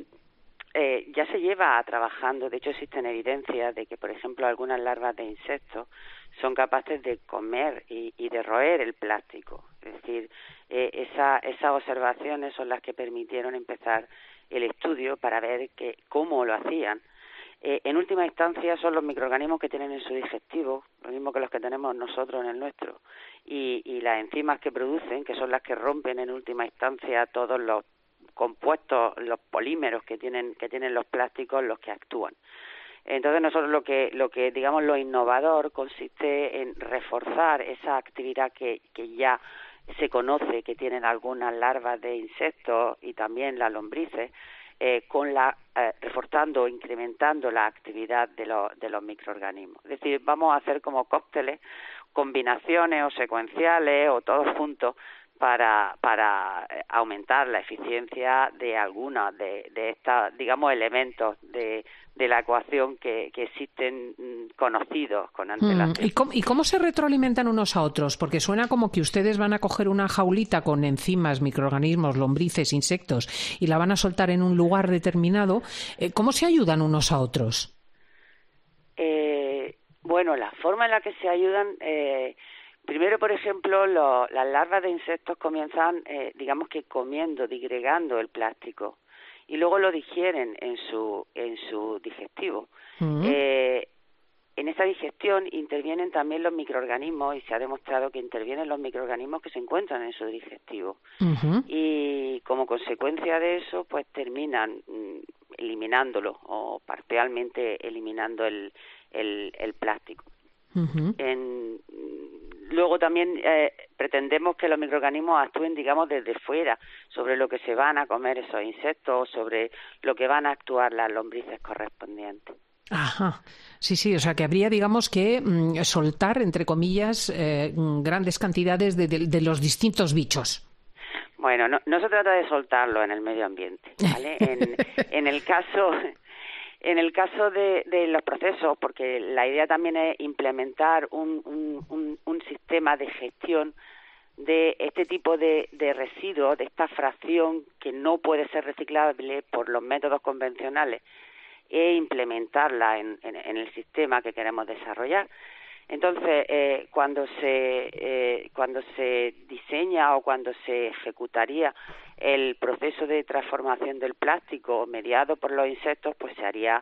ya se lleva trabajando, de hecho existen evidencias de que, por ejemplo, algunas larvas de insectos son capaces de comer y de roer el plástico. Es decir, esas observaciones son las que permitieron empezar el estudio para ver cómo lo hacían. En última instancia son los microorganismos que tienen en su digestivo, lo mismo que los que tenemos nosotros en el nuestro, y las enzimas que producen, que son las que rompen en última instancia todos los compuestos, los polímeros que tienen los plásticos, los que actúan. Entonces nosotros lo que digamos lo innovador consiste en reforzar esa actividad que ya se conoce que tienen algunas larvas de insectos y también las lombrices, reforzando o incrementando la actividad de los microorganismos. Es decir, vamos a hacer como cócteles, combinaciones o secuenciales o todos juntos para aumentar la eficiencia de algunos de estos, digamos, elementos de la ecuación que existen conocidos con antelación. ¿Y cómo se retroalimentan unos a otros? Porque suena como que ustedes van a coger una jaulita con enzimas, microorganismos, lombrices, insectos y la van a soltar en un lugar determinado. ¿Cómo se ayudan unos a otros? Bueno, la forma en la que se ayudan... Primero, por ejemplo, las larvas de insectos comienzan, digamos que comiendo, digregando el plástico, y luego lo digieren en su digestivo. En esa digestión intervienen también los microorganismos, y se ha demostrado que intervienen los microorganismos que se encuentran en su digestivo. Y como consecuencia de eso, pues terminan eliminándolo o parcialmente eliminando el plástico. Luego también pretendemos que los microorganismos actúen, digamos, desde fuera sobre lo que se van a comer esos insectos, sobre lo que van a actuar las lombrices correspondientes. Ajá, sí, o sea que habría, digamos, que soltar, entre comillas, grandes cantidades de los distintos bichos. Bueno, no se trata de soltarlo en el medio ambiente, ¿vale? En el caso de los procesos, porque la idea también es implementar un sistema de gestión de este tipo de residuos, de esta fracción que no puede ser reciclable por los métodos convencionales, e implementarla en el sistema que queremos desarrollar. Entonces, cuando se diseña o cuando se ejecutaría el proceso de transformación del plástico mediado por los insectos, pues se hará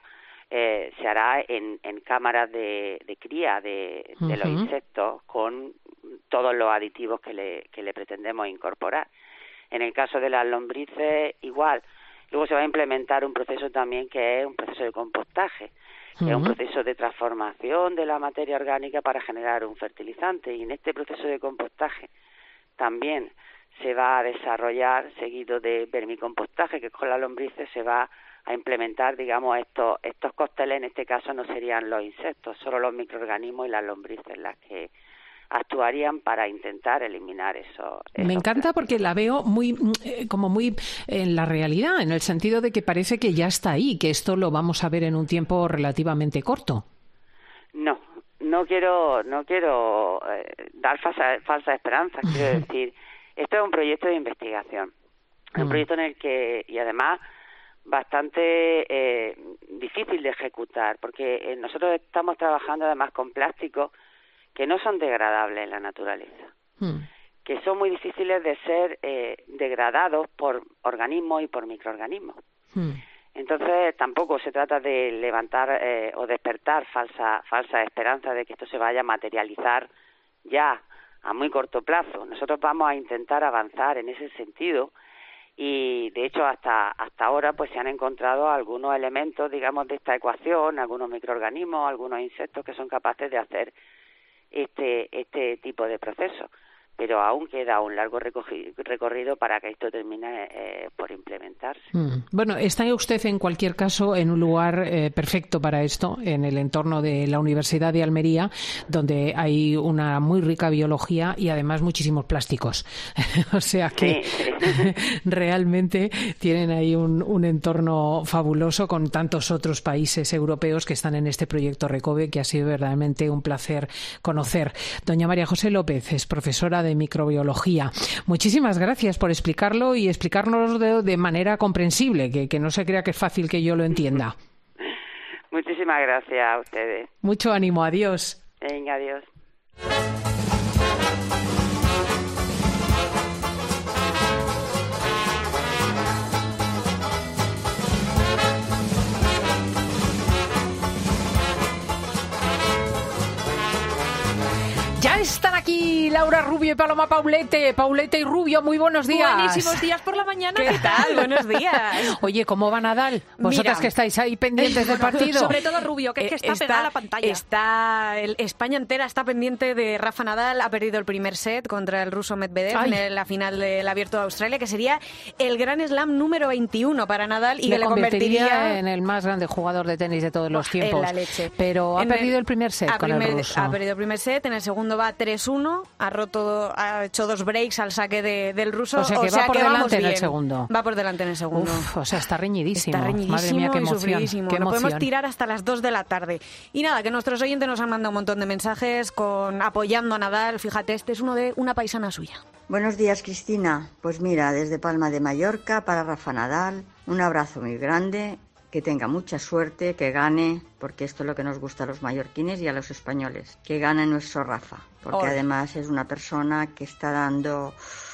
en cámaras de cría de los insectos con todos los aditivos que le pretendemos incorporar. En el caso de las lombrices, igual. Luego se va a implementar un proceso también que es un proceso de compostaje, que es un proceso de transformación de la materia orgánica para generar un fertilizante. Y en este proceso de compostaje también se va a desarrollar, seguido de vermicompostaje, que con las lombrices se va a implementar, digamos, estos cócteles. En este caso no serían los insectos, solo los microorganismos y las lombrices las que actuarían para intentar eliminar eso. Me encanta porque la veo muy en la realidad, en el sentido de que parece que ya está ahí, que esto lo vamos a ver en un tiempo relativamente corto. No quiero dar falsa esperanza. Quiero decir, esto es un proyecto de investigación, un proyecto en el que, y además bastante difícil de ejecutar, porque nosotros estamos trabajando además con plásticos que no son degradables en la naturaleza, que son muy difíciles de ser degradados por organismos y por microorganismos. Entonces tampoco se trata de levantar o despertar falsa esperanza de que esto se vaya a materializar ya a muy corto plazo. Nosotros vamos a intentar avanzar en ese sentido, y de hecho hasta ahora pues se han encontrado algunos elementos, digamos, de esta ecuación, algunos microorganismos, algunos insectos que son capaces de hacer este tipo de procesos, pero aún queda un largo recorrido para que esto termine por implementarse. Bueno, está usted en cualquier caso en un lugar perfecto para esto, en el entorno de la Universidad de Almería, donde hay una muy rica biología y además muchísimos plásticos. O sea que realmente tienen ahí un entorno fabuloso con tantos otros países europeos que están en este proyecto Recove, que ha sido verdaderamente un placer conocer. Doña María José López es profesora de microbiología. Muchísimas gracias por explicarlo y explicarnos de manera comprensible, que no se crea que es fácil que yo lo entienda. Muchísimas gracias a ustedes. Mucho ánimo, adiós. Venga, adiós. Ya están aquí aquí Laura Rubio y Paloma Paulete. Paulete y Rubio, muy buenos días. Buenísimos días por la mañana. ¿Qué tal? Buenos días. Oye, ¿cómo va Nadal? Vosotras que estáis ahí pendientes del partido. Sobre todo Rubio, que es que está pegada a la pantalla. España entera está pendiente de Rafa Nadal. Ha perdido el primer set contra el ruso Medvedev en la final del Abierto de Australia, que sería el Grand Slam número 21 para Nadal y que le convertiría en el más grande jugador de tenis de todos los tiempos. En la leche. Pero ha perdido el primer set con el ruso. Ha perdido el primer set, en el segundo va 3-1, ha hecho 2 breaks al saque del ruso. O sea que va por delante en el segundo. Va por delante en el segundo. Uf, o sea, está reñidísimo. Está reñidísimo. Madre mía, qué emoción. Sufridísimo. Qué Lo emoción. podemos tirar hasta las 2 de la tarde. Y nada, que nuestros oyentes nos han mandado un montón de mensajes apoyando a Nadal. Fíjate, este es uno de una paisana suya. Buenos días, Cristina. Pues mira, desde Palma de Mallorca para Rafa Nadal, un abrazo muy grande, que tenga mucha suerte, que gane, porque esto es lo que nos gusta a los mallorquines y a los españoles, que gane nuestro Rafa, porque además es una persona que está dando,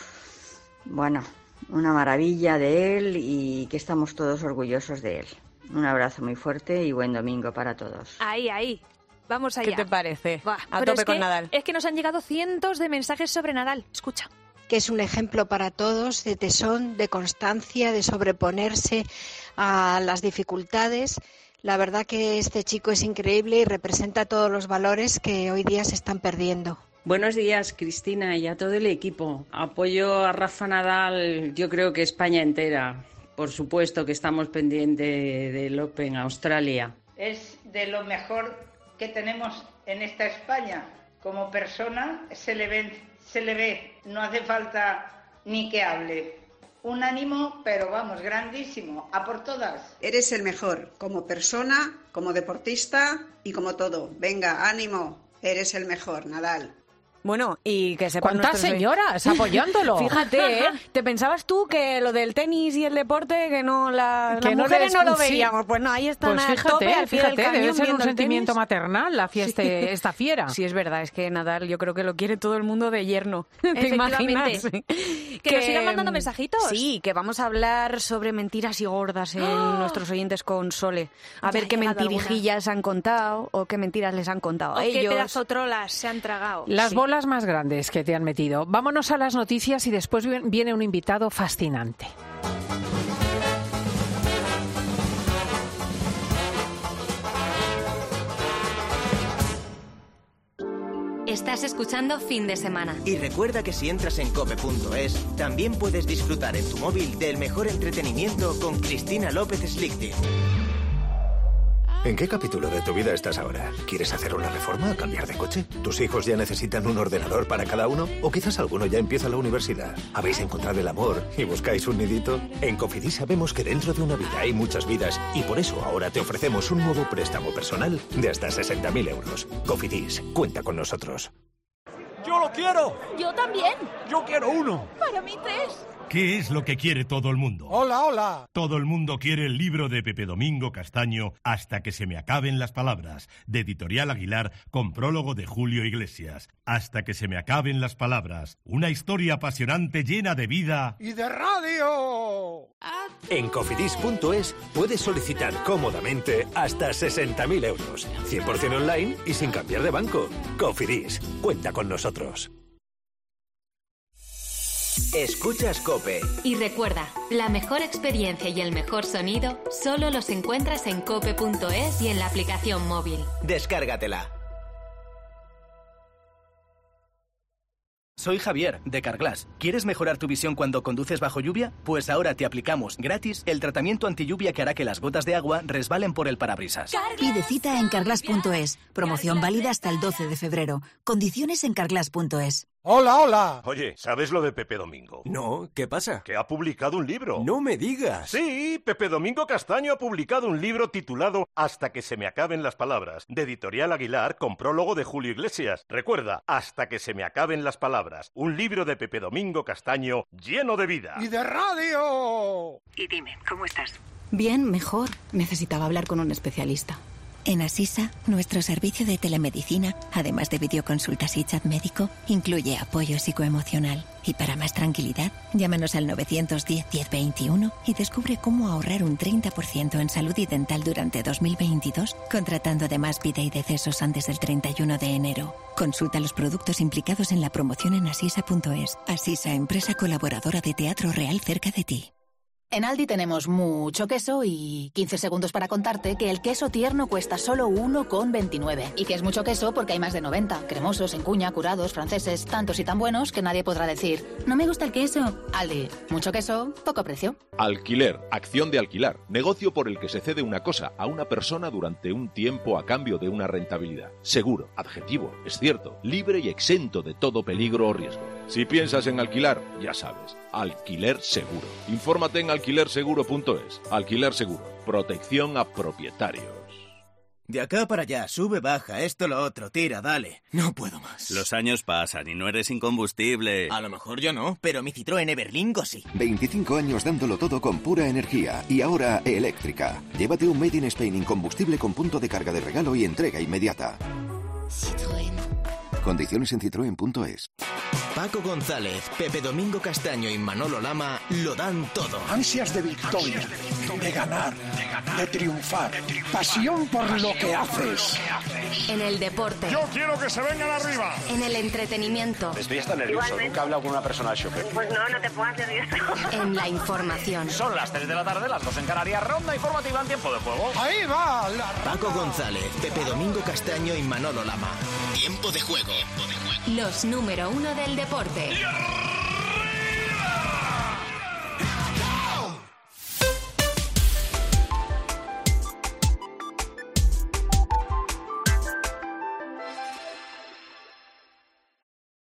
bueno, una maravilla de él y que estamos todos orgullosos de él. Un abrazo muy fuerte y buen domingo para todos. Ahí. Vamos allá. ¿Qué te parece? A tope con Nadal. Es que nos han llegado cientos de mensajes sobre Nadal. Escucha. Que es un ejemplo para todos de tesón, de constancia, de sobreponerse a las dificultades. La verdad que este chico es increíble y representa todos los valores que hoy día se están perdiendo. Buenos días, Cristina, y a todo el equipo. Apoyo a Rafa Nadal, yo creo que España entera. Por supuesto que estamos pendientes del Open Australia. Es de lo mejor que tenemos en esta España. Como persona se le ve, no hace falta ni que hable. Un ánimo, pero vamos, grandísimo, a por todas. Eres el mejor, como persona, como deportista y como todo. Venga, ánimo, eres el mejor, Nadal. Bueno, y que sepan ¿Cuántas señoras apoyándolo? Fíjate, ¿te pensabas tú que lo del tenis y el deporte, que las mujeres no lo veíamos? Pues no, ahí están pues a tope, al pie del cañón, debe ser un viendo el sentimiento tenis. maternal la fiesta, esta fiera. Sí, es verdad, es que Nadal yo creo que lo quiere todo el mundo de yerno. ¿Te imaginas? Que nos sigan mandando mensajitos. Sí, que vamos a hablar sobre mentiras y gordas en nuestros oyentes con Sole. A ver qué mentirijillas han contado o qué mentiras les han contado a ellos. Qué pedazo trolas se han tragado. Las bolas más grandes que te han metido. Vámonos a las noticias y después viene un invitado fascinante. Estás escuchando Fin de Semana. Y recuerda que si entras en cope.es, también puedes disfrutar en tu móvil del mejor entretenimiento con Cristina López Slichting. ¿En qué capítulo de tu vida estás ahora? ¿Quieres hacer una reforma? ¿Cambiar de coche? ¿Tus hijos ya necesitan un ordenador para cada uno? ¿O quizás alguno ya empieza la universidad? ¿Habéis encontrado el amor y buscáis un nidito? En Cofidis sabemos que dentro de una vida hay muchas vidas y por eso ahora te ofrecemos un nuevo préstamo personal de hasta 60.000 euros. Cofidis, cuenta con nosotros. ¡Yo lo quiero! Yo también. ¡Yo quiero uno! Para mí 3. ¿Qué es lo que quiere todo el mundo? ¡Hola, hola! Todo el mundo quiere el libro de Pepe Domingo Castaño, Hasta que se me acaben las palabras, de Editorial Aguilar, con prólogo de Julio Iglesias. Hasta que se me acaben las palabras. Una historia apasionante llena de vida ¡y de radio! En cofidis.es puedes solicitar cómodamente hasta 60.000 euros. 100% online y sin cambiar de banco. Cofidis, cuenta con nosotros. Escuchas COPE. Y recuerda, la mejor experiencia y el mejor sonido solo los encuentras en cope.es y en la aplicación móvil. Descárgatela. Soy Javier, de Carglass. ¿Quieres mejorar tu visión cuando conduces bajo lluvia? Pues ahora te aplicamos gratis el tratamiento antilluvia que hará que las gotas de agua resbalen por el parabrisas. Pide cita en carglass.es. Promoción válida hasta el 12 de febrero. Condiciones en carglass.es. ¡Hola, hola! Oye, ¿sabes lo de Pepe Domingo? No, ¿qué pasa? Que ha publicado un libro. ¡No me digas! Sí, Pepe Domingo Castaño ha publicado un libro titulado Hasta que se me acaben las palabras, de Editorial Aguilar, con prólogo de Julio Iglesias. Recuerda, Hasta que se me acaben las palabras, un libro de Pepe Domingo Castaño lleno de vida. ¡Y de radio! Y dime, ¿cómo estás? Bien, mejor. Necesitaba hablar con un especialista. En Asisa, nuestro servicio de telemedicina, además de videoconsultas y chat médico, incluye apoyo psicoemocional. Y para más tranquilidad, llámanos al 910-1021 y descubre cómo ahorrar un 30% en salud y dental durante 2022, contratando además vida y decesos antes del 31 de enero. Consulta los productos implicados en la promoción en asisa.es. Asisa, empresa colaboradora de Teatro Real cerca de ti. En Aldi tenemos mucho queso y 15 segundos para contarte que el queso tierno cuesta solo 1,29. Y que es mucho queso porque hay más de 90. Cremosos, en cuña, curados, franceses, tantos y tan buenos que nadie podrá decir «No me gusta el queso». Aldi, mucho queso, poco precio. Alquiler, acción de alquilar. Negocio por el que se cede una cosa a una persona durante un tiempo a cambio de una rentabilidad. Seguro, adjetivo, es cierto, libre y exento de todo peligro o riesgo. Si piensas en alquilar, ya sabes, alquiler seguro. Infórmate en alquilerseguro.es. Alquiler seguro. Protección a propietarios. De acá para allá, sube, baja, esto, lo otro, tira, dale. No puedo más. Los años pasan y no eres incombustible. A lo mejor yo no, pero mi Citroën Everlingo sí. 25 años dándolo todo con pura energía y ahora eléctrica. Llévate un Made in Spain incombustible con punto de carga de regalo y entrega inmediata. Citroën. Condiciones en citroen.es. Paco González, Pepe Domingo Castaño y Manolo Lama lo dan todo. Ansias de victoria, de ganar, de triunfar. Pasión por lo que haces. En el deporte. Yo quiero que se vengan arriba. En el entretenimiento. Estoy hasta nervioso. Igualmente. Nunca he hablado con una persona al chofer. Pues no te pongas nervioso. En la información. Son las 3 de la tarde, las 2 en Canarias. Ronda informativa en tiempo de juego. Ahí va la... Paco González, Pepe Domingo Castaño y Manolo Lama. Tiempo de juego. Los número 1 del deporte.